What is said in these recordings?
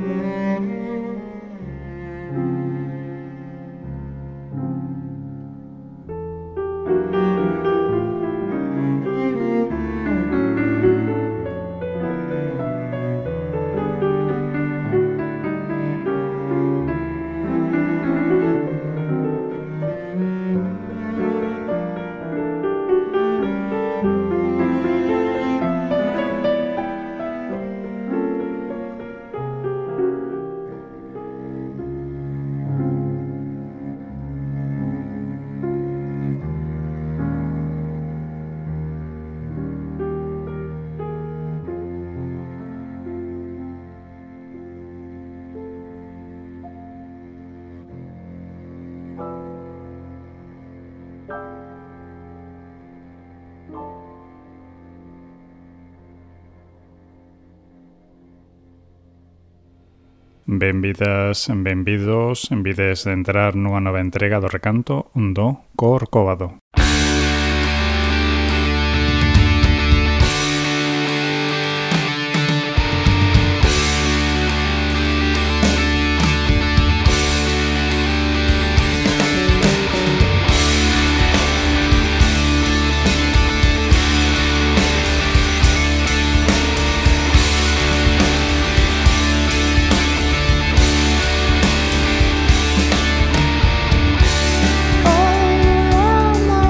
Benvidas, benvidos, envides de entrar nunha nova entrega do recanto do Corcovado. All around my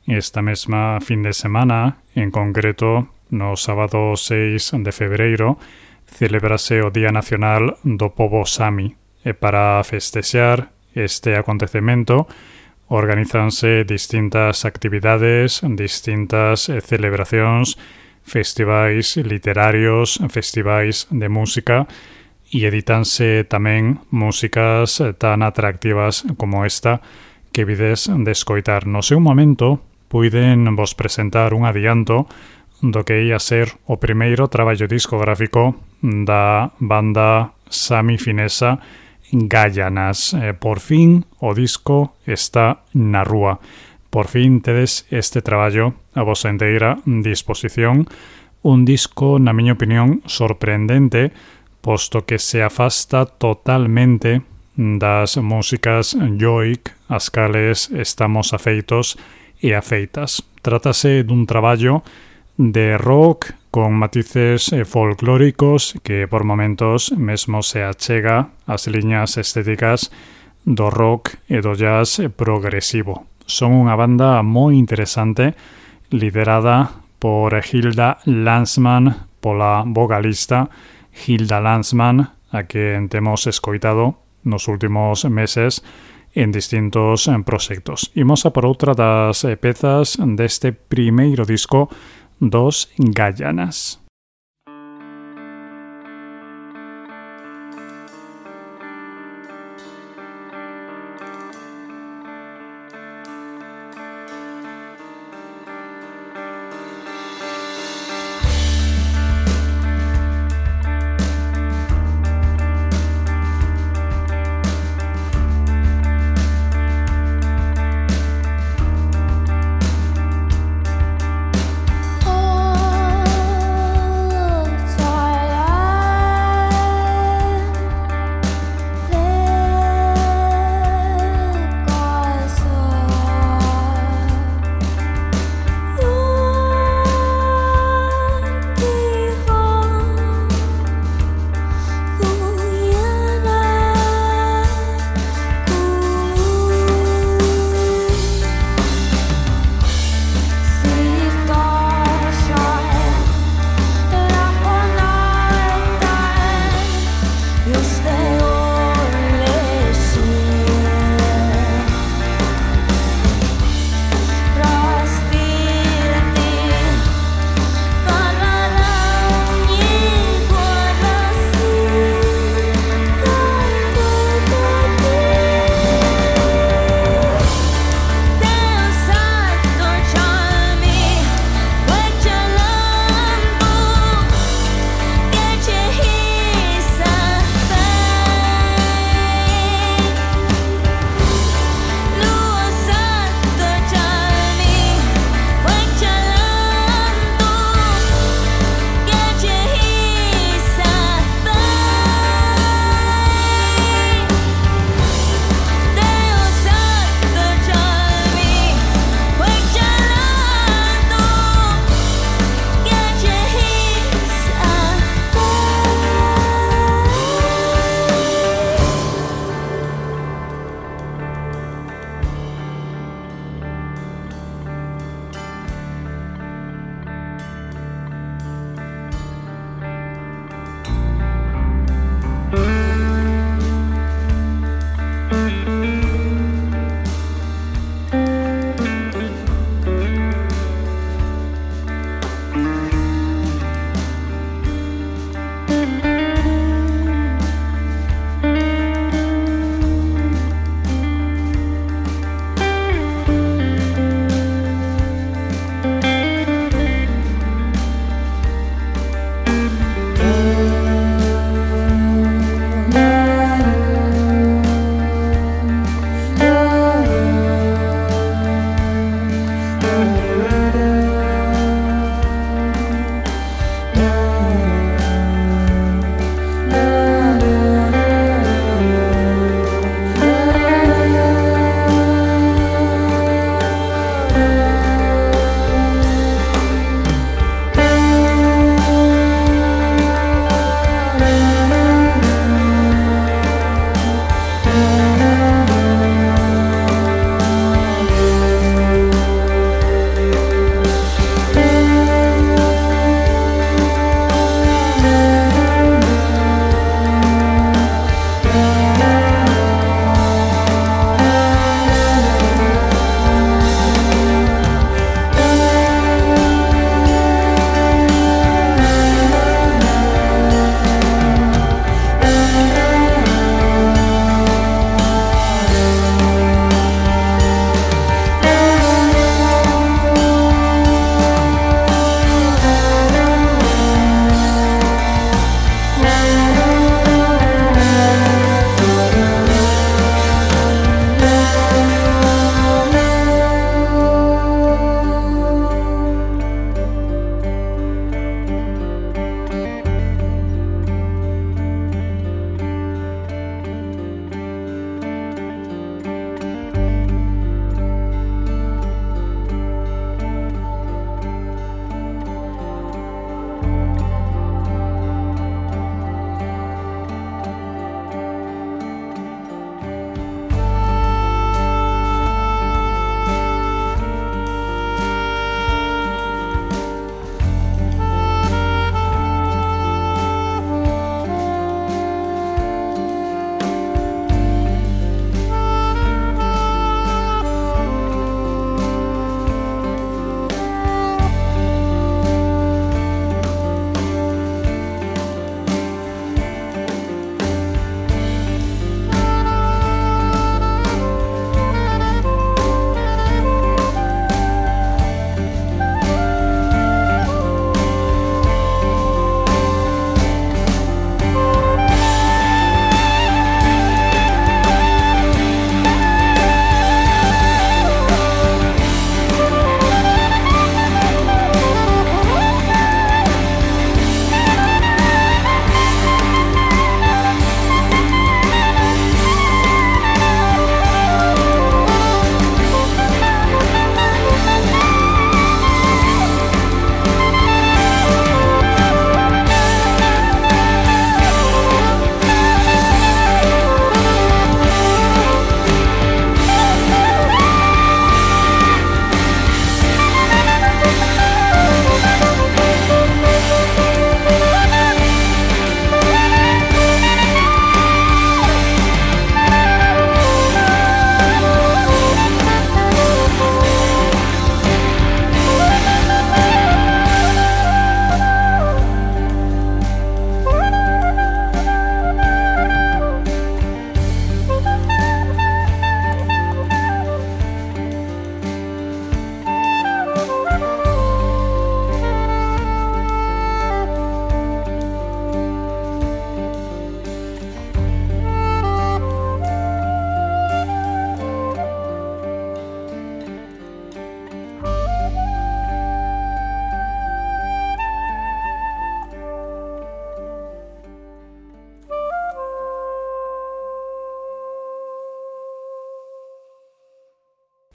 esta mesma fin de semana, en concreto no sábado 6 de febreiro, celebrase o Día Nacional do Pobo Sami. E para festexar este acontecemento, organízanse distintas actividades, distintas celebracións, festivais literarios, festivais de música e editanse tamén músicas tan atractivas como esta que vides de escoitar. No seu momento, puiden vos presentar un adianto do que ia ser o primeiro traballo discográfico da banda Sami finesa Gaianas. Por fin o disco está na rúa. Por fin tedes este traballo a vosa inteira disposición. Un disco, na miña opinión, sorprendente, posto que se afasta totalmente das músicas yoic as cales estamos afeitos e afeitas. Trátase dun traballo de rock con matices folclóricos que por momentos mesmo se achega ás liñas estéticas do rock e do jazz progresivo. Son unha banda moi interesante, liderada por Hilda Landsman, pola vocalista Hilda Landsman, a que temos escoitado nos últimos meses en distintos proxectos. Imos a por outra das pezas deste primeiro disco dos Gaianas.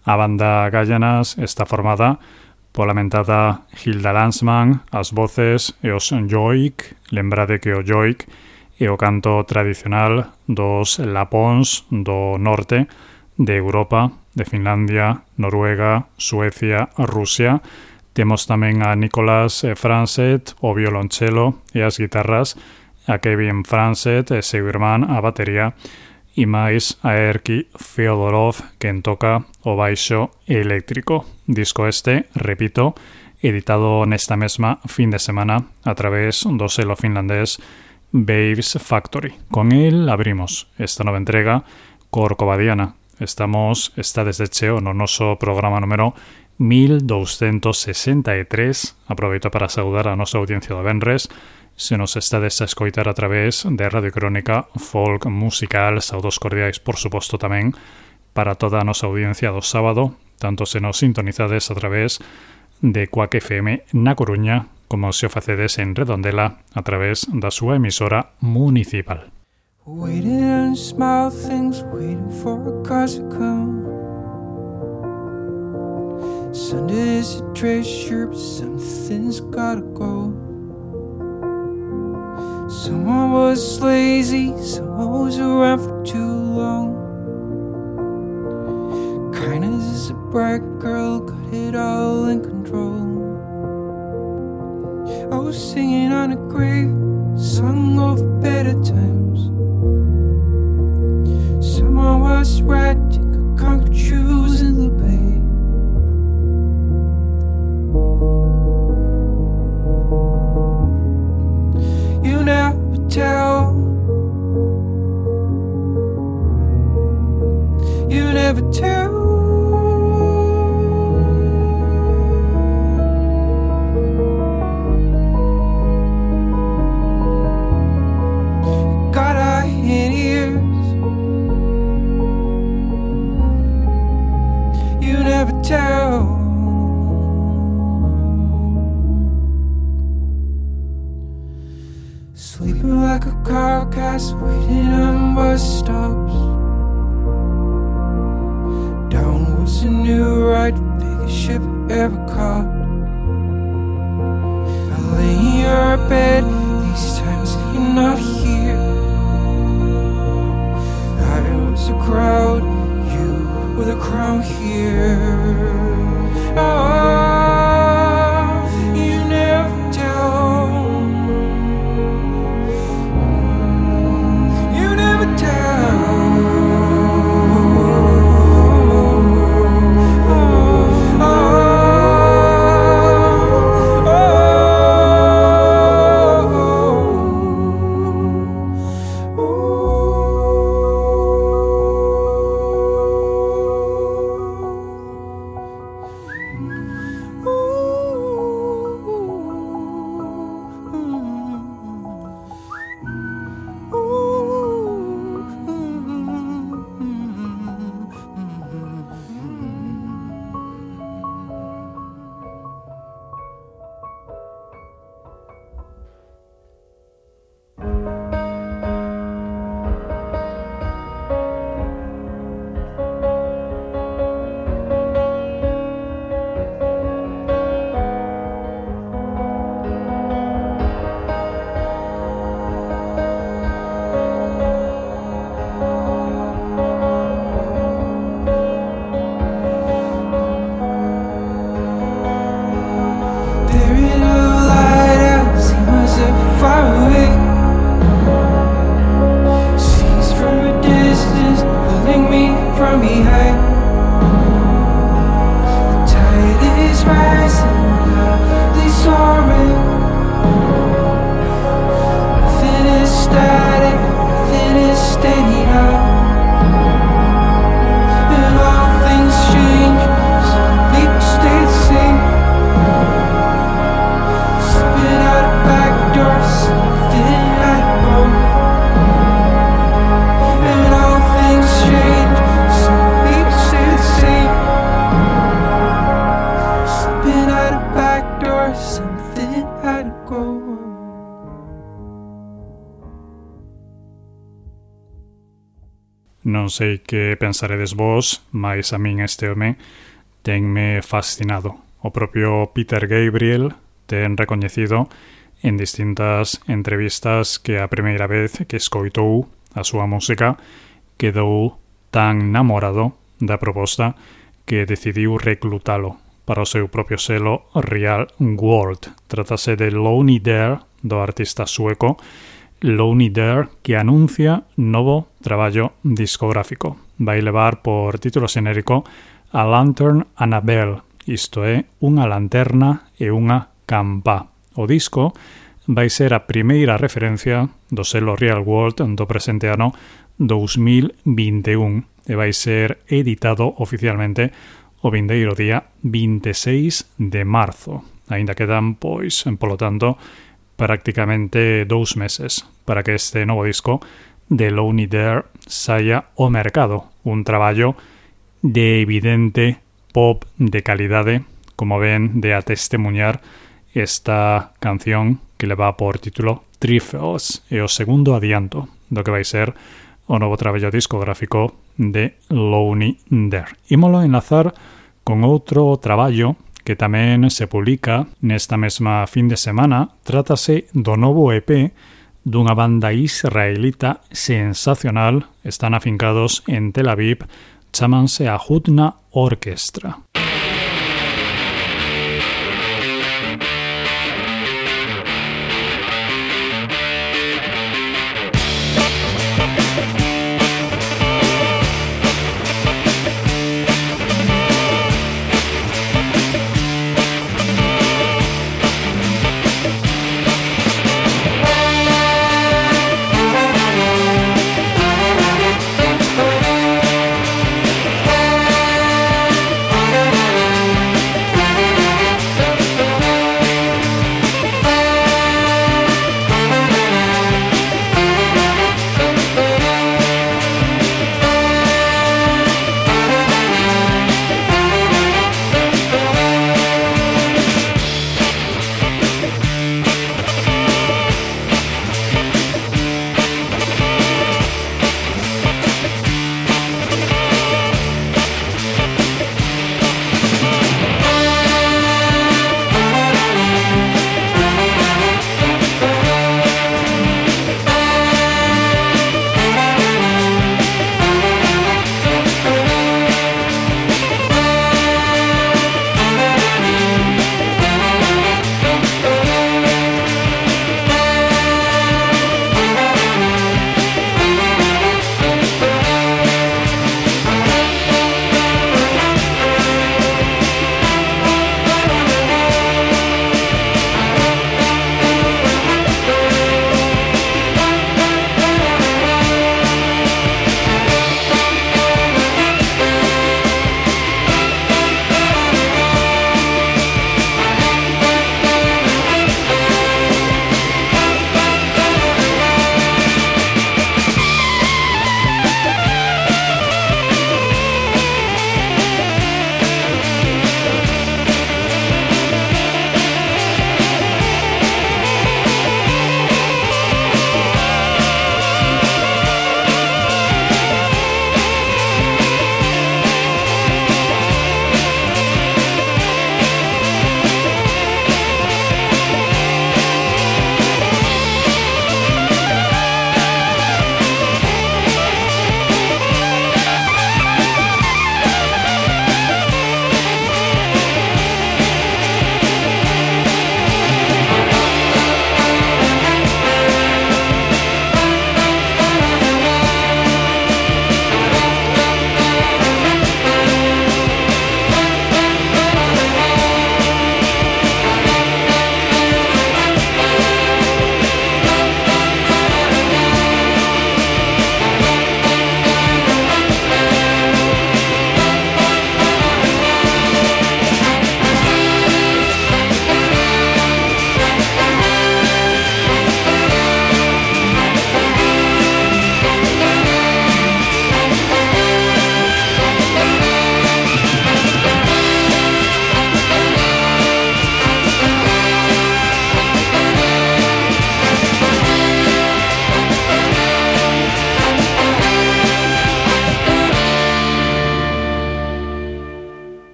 A banda Gallanas está formada pola mentada Hilda Lanzmann, as voces e os Joik, lembrade que o Joik é o canto tradicional dos lapóns do norte de Europa, de Finlandia, Noruega, Suecia, Rusia. Temos tamén a Nicolas Franset, o violonchelo e as guitarras, a Kevin Franset e seu irmán a batería, e máis a Erki Feodorov, quen toca o baixo eléctrico. Disco este, repito, editado nesta mesma fin de semana a través do selo finlandés Babes Factory. Con el abrimos esta nova entrega Corcovadiana. Estades de cheo no noso programa número 1263. Aproveito para saudar a nosa audiencia do venres. Se nos estades a escoitar a través de Radio Crónica Folk Musical, saudos cordiais, por suposto, tamén para toda a nosa audiencia do sábado, tanto se nos sintonizades a través de Quack FM na Coruña, como se o facedes en Redondela a través da súa emisora municipal. Waiting on small things, waiting for a cause to come. Sunday's a treasure, but something's gotta go. Someone was lazy, someone was around for too long. Kindness is a bright girl, got it all in control. I was singing on a grave, sung over better times. Someone was writing, got concrete shoes in the bay. You never tell. You never tell. Got eye and ears. You never tell. Sleeping like a carcass, waiting on bus stops. Down was a new ride, biggest ship ever caught. I lay in your bed, these times you're not here. I was a crowd, you were the crown here. Oh, you never tell. People Non sei que pensaredes vos, mais a min este home tenme fascinado. O propio Peter Gabriel ten recoñecido en distintas entrevistas que a primeira vez que escoitou a súa música quedou tan namorado da proposta que decidiu reclutalo para o seu propio selo Real World. Trátase de Lonely Dare, do artista sueco Lonely Dare, que anuncia novo traballo discográfico. Vai levar por título xenérico A Lantern and a Bell, isto é, unha lanterna e unha campá. O disco vai ser a primeira referencia do selo Real World do presente ano 2021 e vai ser editado oficialmente o vindeiro día 26 de marzo. Aínda quedan, pois, polo tanto, prácticamente 2 meses para que este novo disco de Lonely Dare saia ao mercado. Un traballo de evidente pop de calidade, como ven de a testemunhar esta canción que leva por título Trifles, e o segundo adianto do que vai ser o novo traballo discográfico de Lonely Dare. Ímolo enlazar con outro traballo que tamén se publica nesta mesma fin de semana. Trátase do novo EP dunha banda israelita sensacional. Están afincados en Tel Aviv, chámanse a Hutna Orchestra.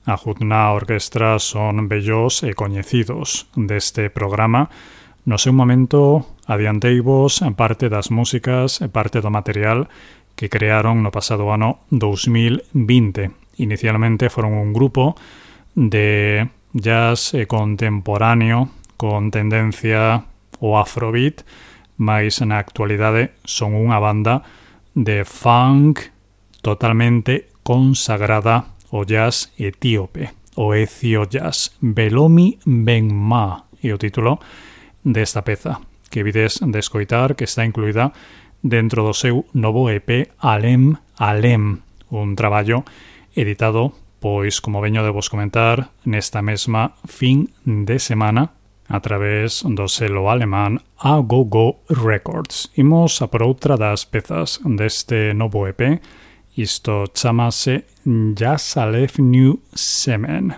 a Jutna Orquestra son bellos e coñecidos deste programa. No seu momento adianteivos parte das músicas e parte do material que crearon no pasado ano 2020. Inicialmente foron un grupo de jazz contemporáneo con tendencia ao afrobeat, mais na actualidade son unha banda de funk totalmente consagrada ao jazz etíope, o Ecio Jazz. Belomi Benma é o título desta peza que vides de escoitar, que está incluída dentro do seu novo EP Alem Alem, un traballo editado, pois, como veño de vos comentar, nesta mesma fin de semana a través do selo alemán Agogo Records. Imos a por outra das pezas deste novo EP. Isto chamase Jasalev New Semen.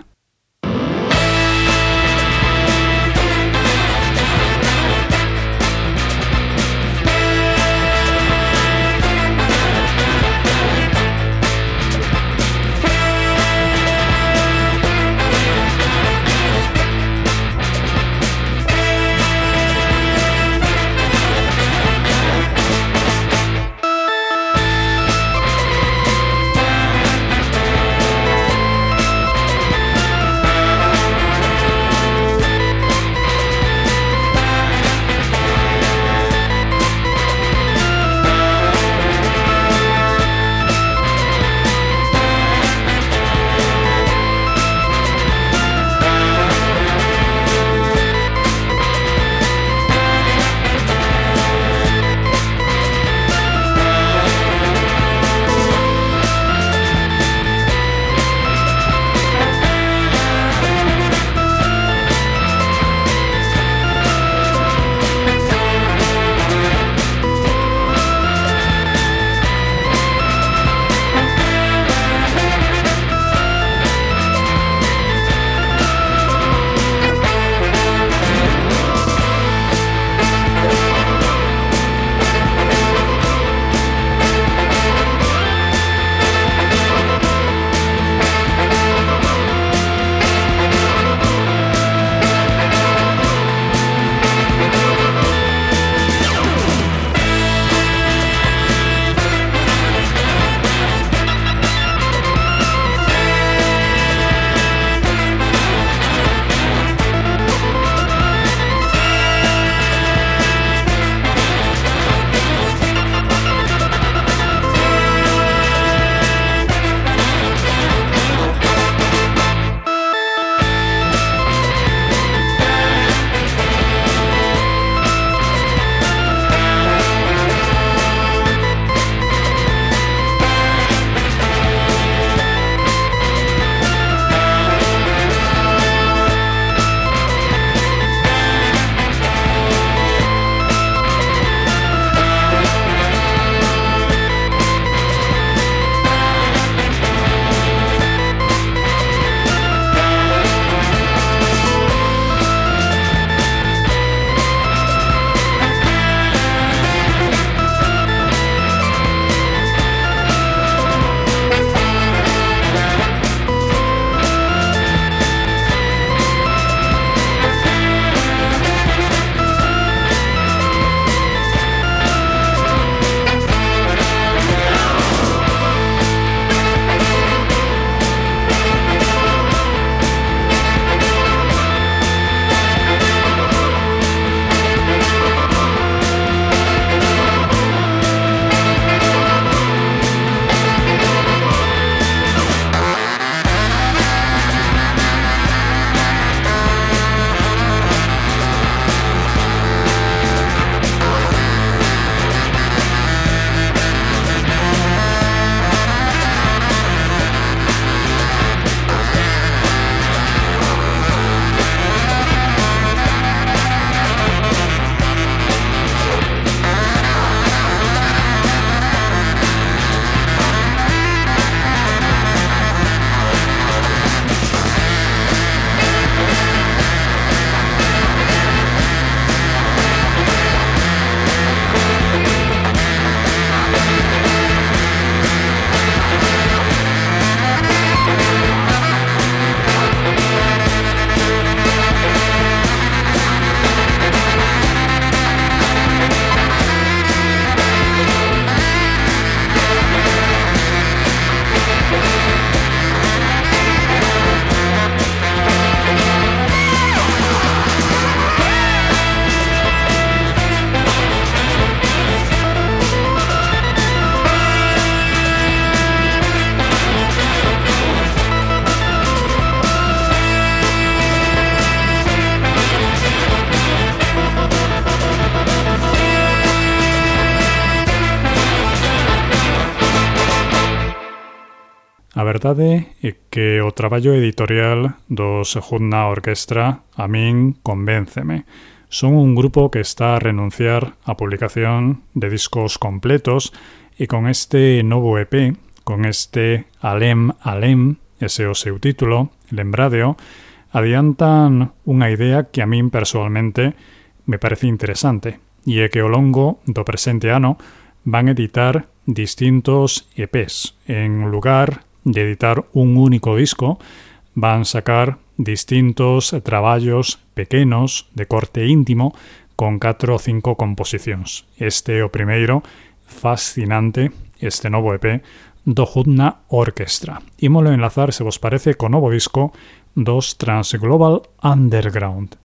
A verdade é que o traballo editorial dos Hudna Orquestra a min convénceme. Son un grupo que está a renunciar á publicación de discos completos e con este novo EP, con este Alem Alem, ese é o seu título, Lembradeo, adiantan unha idea que a min persoalmente me parece interesante, e é que ao longo do presente ano van editar distintos EPs. En lugar de editar un único disco, van sacar distintos traballos pequenos de corte íntimo con 4 ou 5 composicións. Este é o primeiro fascinante, este novo EP do Hudna Orquestra. Ímolo enlazar, se vos parece, co novo disco dos Transglobal Underground.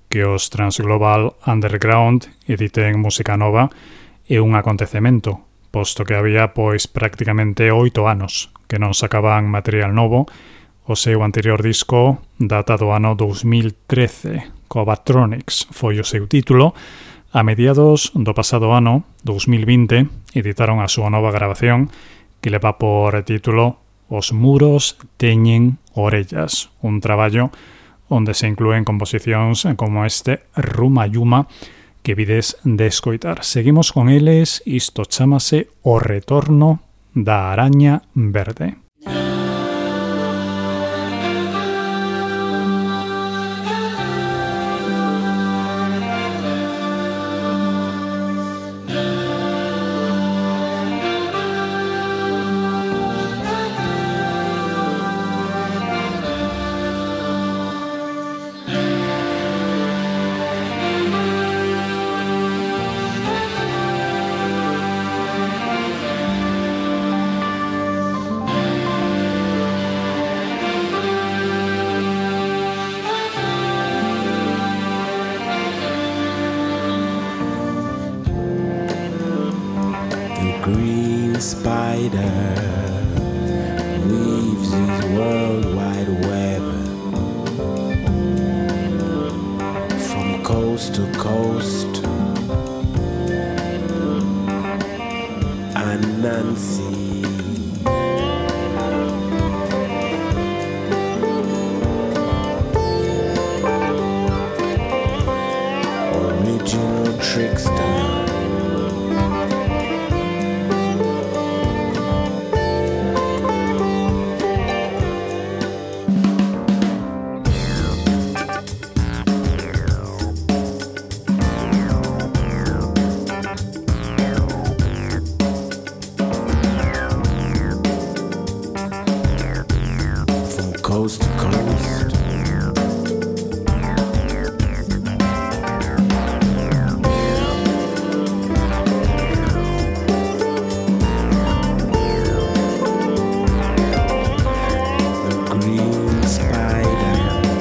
que os Transglobal Underground editen música nova é un acontecemento, posto que había pois prácticamente 8 anos que non sacaban material novo. O seu anterior disco data do ano 2013, Covatronics foi o seu título. A mediados do pasado ano, 2020, editaron a súa nova grabación que leva por título Os muros teñen orellas, un traballo onde se inclúen composicións como este Ruma Yuma que vides de escoitar. Seguimos con eles, isto chámase O retorno da araña verde. Green spider weaves his world wide web from coast to coast. And Nancy, original trickster. Coast to coast. The green spider.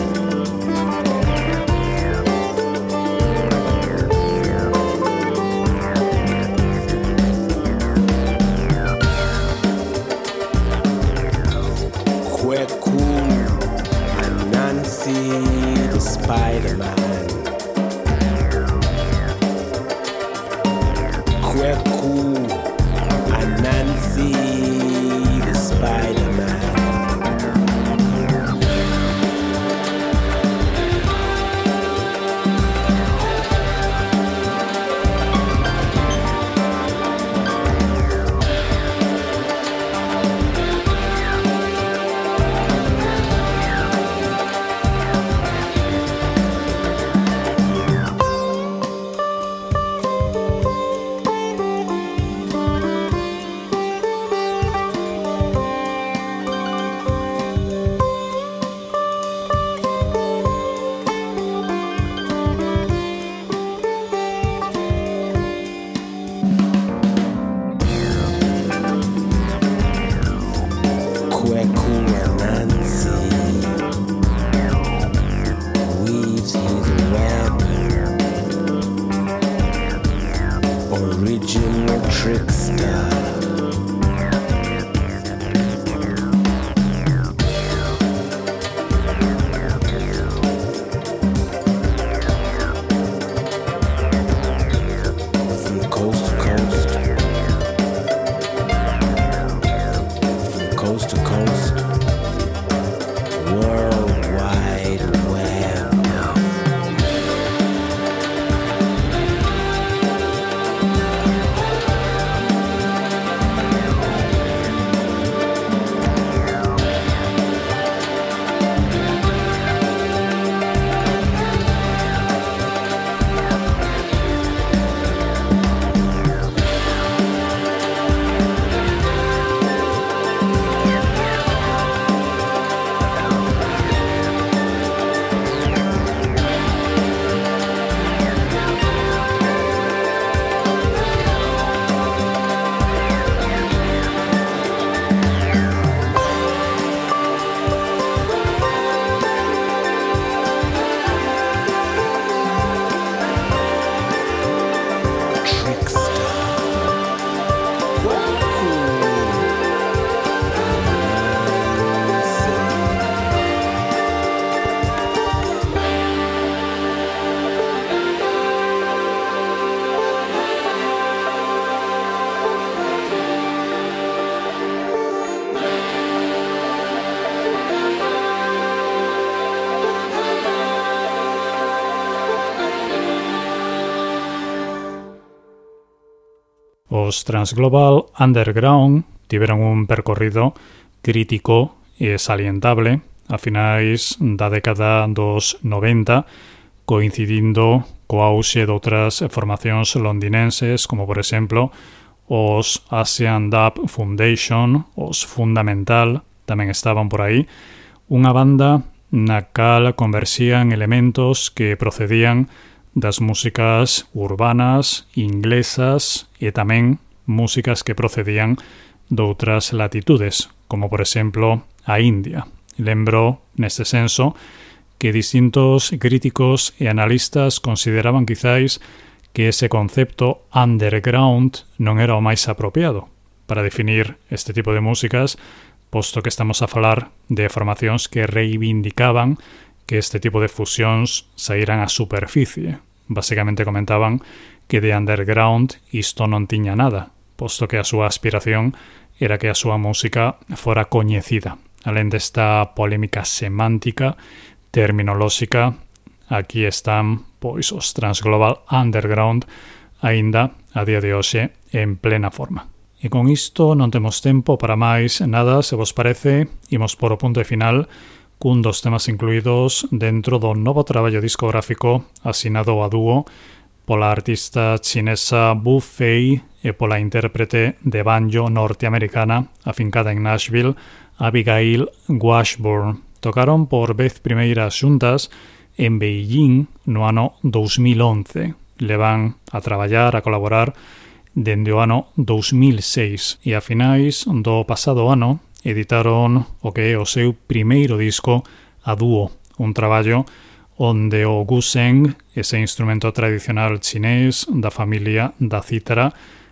Kweku and Nancy the Spider-Man. Kweku and Nancy the Spider-Man. Os Transglobal Underground tiveron un percorrido crítico e salientable a finais da década dos 90, coincidindo co auxe doutras formacións londinenses, como por exemplo os Asian Dub Foundation, os Fundamental, tamén estaban por aí, unha banda na cal conversían elementos que procedían das músicas urbanas, inglesas e tamén músicas que procedían doutras latitudes, como por exemplo a India. Lembro, neste senso, que distintos críticos e analistas consideraban quizáis que ese concepto underground non era o máis apropiado para definir este tipo de músicas, posto que estamos a falar de formacións que reivindicaban que este tipo de fusións saíran á superficie. Basicamente comentaban que de underground isto non tiña nada, posto que a súa aspiración era que a súa música fora coñecida. Alén desta polémica semántica, terminolóxica, aquí están pois os Transglobal Underground aínda a día de hoxe en plena forma. E con isto non temos tempo para máis nada, se vos parece, imos por o punto de final cun dos temas incluídos dentro do novo traballo discográfico asinado a dúo pola artista chinesa Bu Fei e pola intérprete de banjo norteamericana afincada en Nashville, Abigail Washburn. Tocaron por vez primeira xuntas en Beijing no ano 2011. Levan a traballar, a colaborar dende o ano 2006 e a finais do pasado ano editaron o que é o seu primeiro disco a dúo, un traballo onde o guzheng, ese instrumento tradicional chinés da familia da cítara,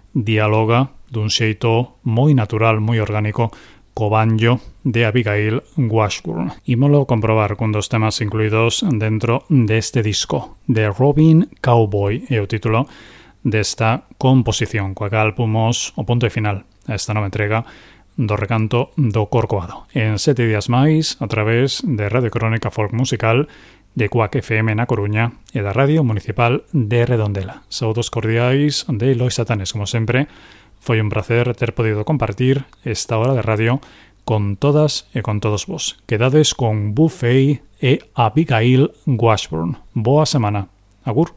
dialoga dun xeito moi natural, moi orgánico co banjo de Abigail Washburn. Ímolo comprobar cun dos temas incluídos dentro deste disco, The Robin Cowboy, é o título desta composición, coa cal pumos o punto de final a esta nova entrega do Recanto do Corcoado. En 7 días máis, a través de Radio Crónica Folk Musical de Cuac FM na Coruña e da Radio Municipal de Redondela. Saúdos cordiais de Lois Satanes, como sempre. Foi un placer ter podido compartir esta hora de radio con todas e con todos vos. Quedades con Bu Fei e Abigail Washburn. Boa semana. Agur.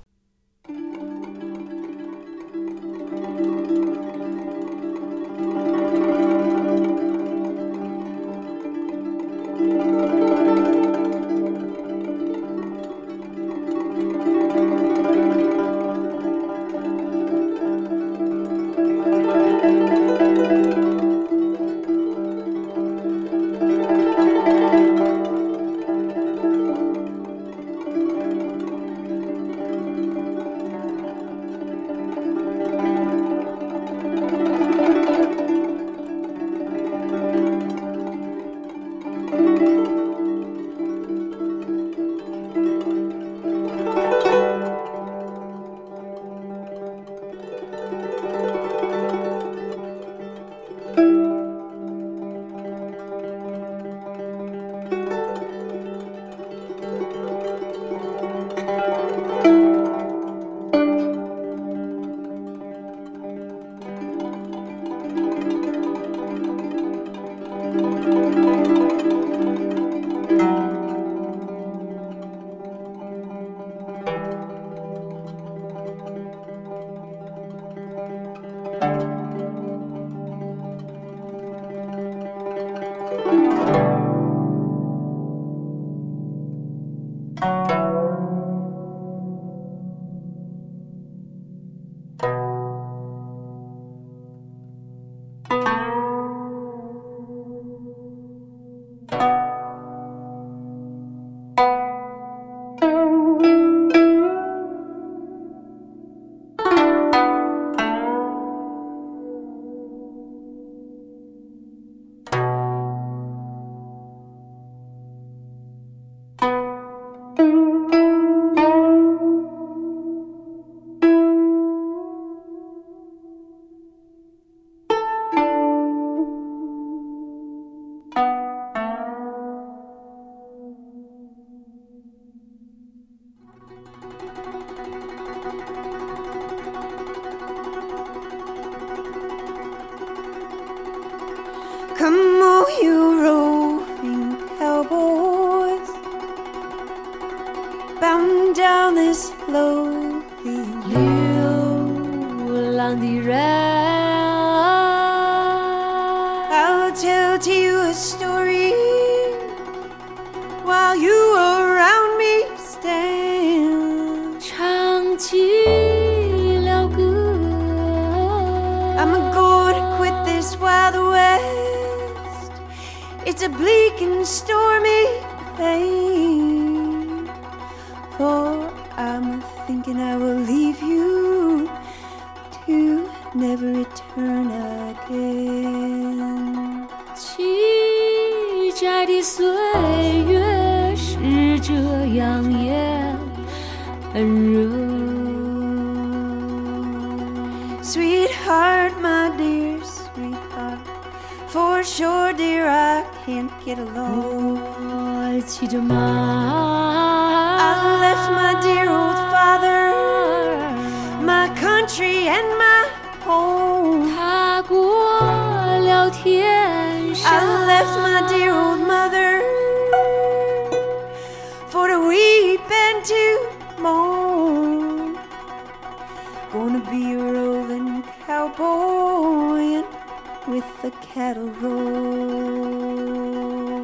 bound down this lonely 流浪的人 I'll tell to you a story while you around me stand. 唱起了歌 I'm gonna quit this wild west. It's a bleak and stormy thing. For I'm thinking I will leave you to never return again. 七摘的岁月是这样炎热 Sweetheart, my dear sweetheart, for sure, dear, I can't get along. 我骑着马 I left my dear old father, my country and my home. 踏过了天山 I left my dear old mother for to weep and to moan. Gonna be a roving cowboy with the cattle roll.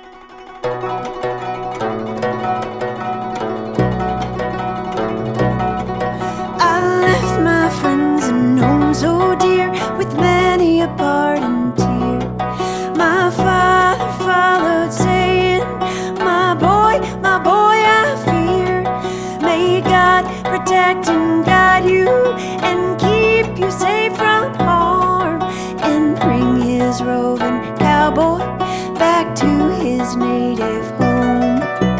I left my friends and home so dear, with many a parting tear. My father followed, saying, my boy, I fear. May God protect and guide you and keep you safe from harm, and bring his roving cowboy back to his native home.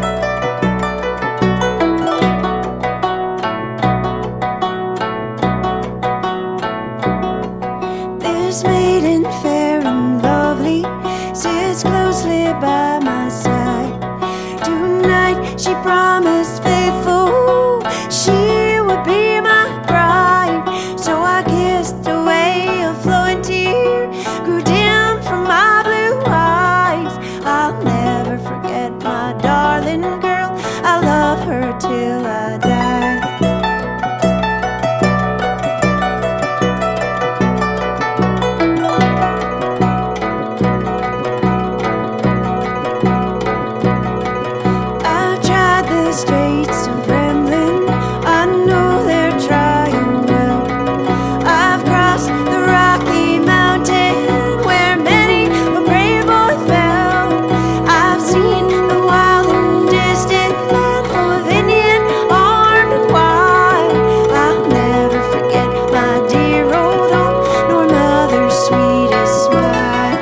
This maiden fair and lovely sits closely by my side. Tonight she promised faithful she would be my bride. So I kissed away a flowing tear, grew dim from my blue eyes. I'll never forget my darling girl, I love her till I die. I've tried the straits of rambling, I know they're trying well. I've crossed the Rocky Mountain where many a brave boy fell. I've seen the wild and distant land full of Indian, armed and wild. I'll never forget my dear old home, nor mother's sweetest smile.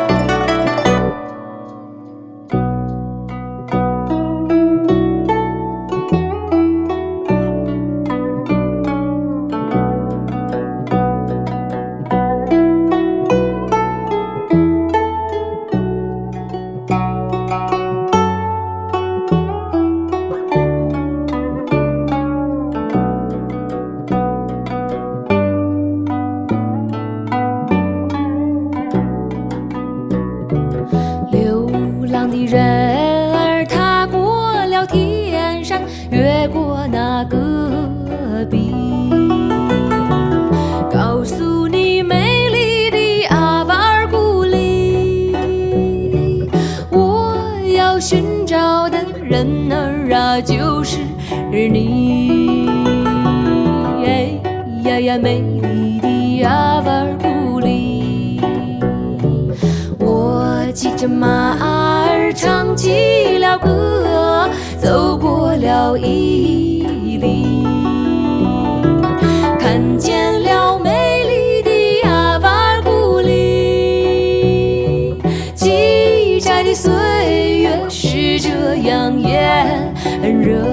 流浪的人儿踏过了天山，越过那戈壁，告诉你美丽的阿瓦尔古里，我要寻找的人儿啊，就是你。哎呀呀，美丽的阿瓦尔古里。我骑着马儿唱起了歌，走过了伊犁，看见了美丽的阿瓦尔古里。七摘的岁月是这样炎热，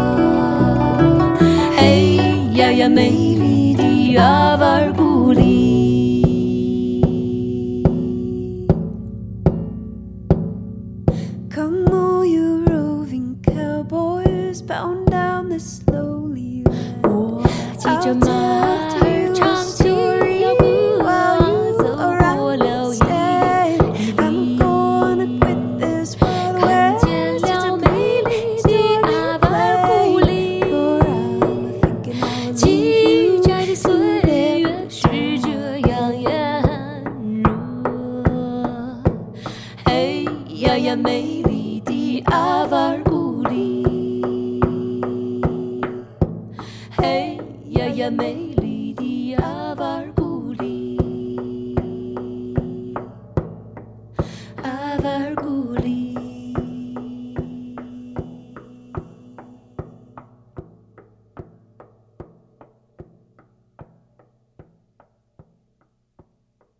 哎呀呀，美丽的阿瓦尔古里。 Come all you roving cowboys, bound down this slowly land. 我骑着马儿唱起了歌，走过了伊犁，看见了美丽的阿瓦尔古里。 呀美丽。